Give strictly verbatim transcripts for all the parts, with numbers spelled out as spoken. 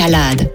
Calade.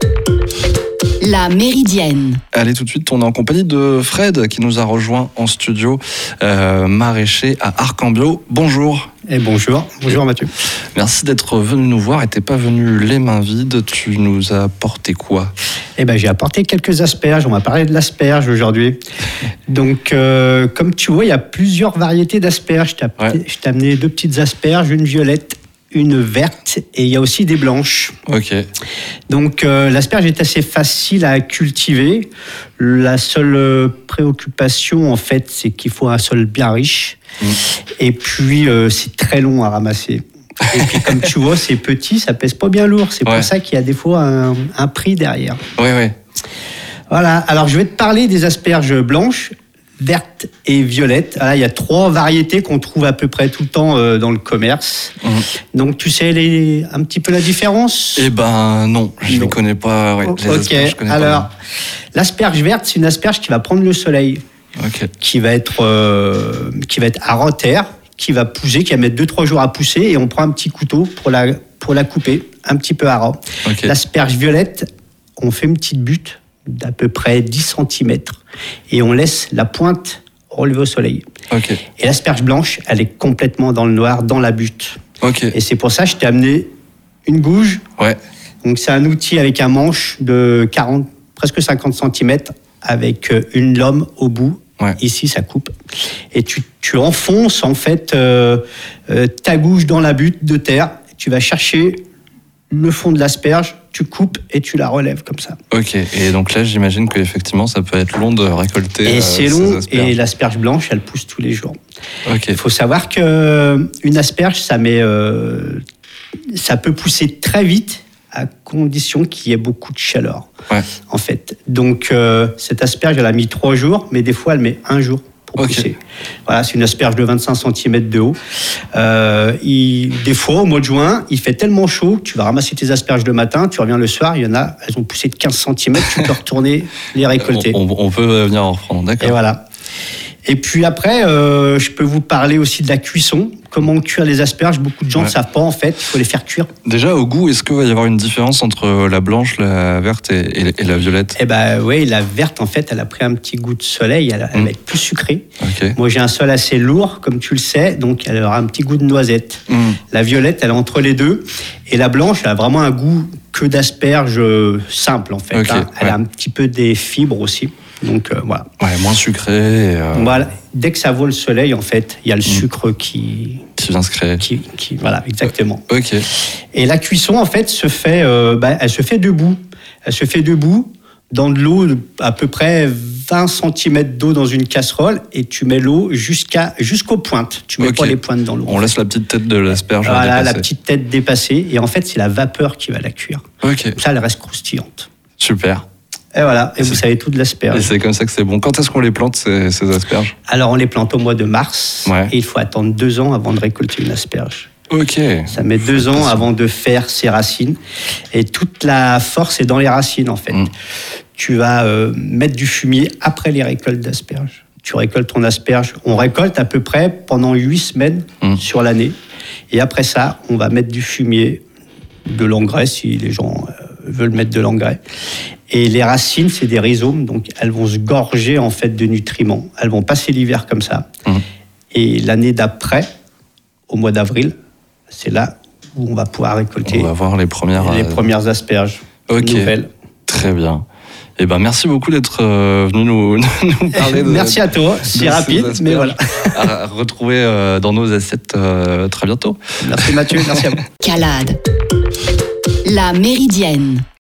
La Méridienne. Allez, tout de suite, on est en compagnie de Fred qui nous a rejoint en studio, euh, maraîcher à Arcambio. Bonjour. Et bonjour, bonjour Mathieu. Merci d'être venu nous voir et t'es pas venu les mains vides. Tu nous as apporté quoi ? Eh ben, j'ai apporté quelques asperges. On va parler de l'asperge aujourd'hui. Donc, euh, comme tu vois, il y a plusieurs variétés d'asperges. Je t'ai, Ouais. je t'ai amené deux petites asperges, une violette, une verte, et il y a aussi des blanches. Ok. Donc, euh, l'asperge est assez facile à cultiver. La seule euh, préoccupation, en fait, c'est qu'il faut un sol bien riche. Mmh. Et puis, euh, c'est très long à ramasser. Et puis, comme tu vois, c'est petit, ça pèse pas bien lourd. C'est Ouais. pour ça qu'il y a des fois un, un prix derrière. Oui, oui. Voilà. Alors, je vais te parler des asperges blanches, vertes et violettes. Voilà, il y a trois variétés qu'on trouve à peu près tout le temps euh, dans le commerce. Mmh. Donc, tu sais les, un petit peu la différence ? Eh ben non, je ne Non. connais pas. Ouais, les Ok, asperges, je connais alors, pas. l'asperge verte, c'est une asperge qui va prendre le soleil, Ok. qui va être, euh, qui va être à terre, qui va pousser, qui va mettre deux trois jours à pousser, et on prend un petit couteau pour la, pour la couper, un petit peu à ras. Ok. L'asperge violette, on fait une petite butte d'à peu près dix centimètres, et on laisse la pointe relever au soleil. Ok. Et l'asperge blanche, elle est complètement dans le noir, dans la butte. Ok. Et c'est pour ça que je t'ai amené une gouge. Ouais. Donc c'est un outil avec un manche de quarante, presque cinquante centimètres, avec une lame au bout. Ouais. Ici, ça coupe. Et tu, tu enfonces en fait euh, euh, ta gouge dans la butte de terre. Tu vas chercher le fond de l'asperge, tu coupes et tu la relèves comme ça. Ok. Et donc là, j'imagine qu'effectivement, ça peut être long de récolter. Et euh, c'est ces long, asperges. et l'asperge blanche, elle pousse tous les jours. Ok. Il faut savoir qu'une asperge, ça, met, euh, ça peut pousser très vite à condition qu'il y ait beaucoup de chaleur, Ouais. en fait. Donc, euh, cette asperge, elle a mis trois jours, mais des fois, elle met un jour pour Ok. pousser. Voilà, c'est une asperge de vingt-cinq centimètres de haut. Euh, il, des fois, au mois de juin, il fait tellement chaud que tu vas ramasser tes asperges le matin, tu reviens le soir, il y en a, elles ont poussé de quinze centimètres, tu peux retourner les récolter. On, on- on peut venir en reprendre, d'accord. Et voilà. Et puis après, euh, je peux vous parler aussi de la cuisson. Comment cuire les asperges ? Beaucoup de gens ne Ouais. savent pas, en fait. Il faut les faire cuire. Déjà, au goût, est-ce qu'il va y avoir une différence entre la blanche, la verte et, et- et la violette ? Eh ben oui, la verte, en fait, elle a pris un petit goût de soleil. Elle, elle Mm. va être plus sucrée. Ok. Moi, j'ai un sol assez lourd, comme tu le sais, donc elle aura un petit goût de noisette. Mm. La violette, elle est entre les deux. Et la blanche, elle a vraiment un goût que d'asperge euh, simple, en fait. Ok, hein. Elle ouais. a un petit peu des fibres aussi. Donc euh, voilà. Ouais, moins sucré et, euh, Voilà. Dès que ça voit le soleil, en fait, il y a le sucre qui, qui vient se créer. qui, qui... Voilà, exactement. Ok. Et la cuisson, en fait, se fait, euh, bah, elle se fait debout. Elle se fait debout dans de l'eau, de à peu près vingt centimètres d'eau dans une casserole, et tu mets l'eau jusqu'à, jusqu'aux pointes. Tu mets Ok. pas les pointes dans l'eau. On laisse la petite tête de l'asperge Voilà, dépasser. la petite tête dépassée. Et en fait, c'est la vapeur qui va la cuire. Ok, Ça, elle reste croustillante. super. Et voilà, et vous C'est- savez tout de Et l'asperge. c'est comme ça que c'est bon. Quand est-ce qu'on les plante, ces, ces asperges ? Alors, on les plante au mois de mars, Ouais. et il faut attendre deux ans avant de récolter une asperge. Ok. Ça met deux ans avant de faire ses racines. Et toute la force est dans les racines, en fait. Mm. Tu vas euh, mettre du fumier après les récoltes d'asperges. Tu récoltes ton asperge. On récolte à peu près pendant huit semaines Mm. sur l'année. Et après ça, on va mettre du fumier, de l'engrais, si les gens euh, veulent mettre de l'engrais. Et les racines, c'est des rhizomes, donc elles vont se gorger, en fait, de nutriments. Elles vont passer l'hiver comme ça. Mm. Et l'année d'après, au mois d'avril, c'est là où on va pouvoir récolter On va voir les premières. les euh, premières asperges Ok. nouvelles. Très bien. Eh ben, merci beaucoup d'être euh, venu nous, nous parler de. Merci à toi, de c'est ces rapide, asperges. mais voilà. À retrouver euh, dans nos assiettes euh, très bientôt. Merci Mathieu, merci à vous. Calade. La Méridienne.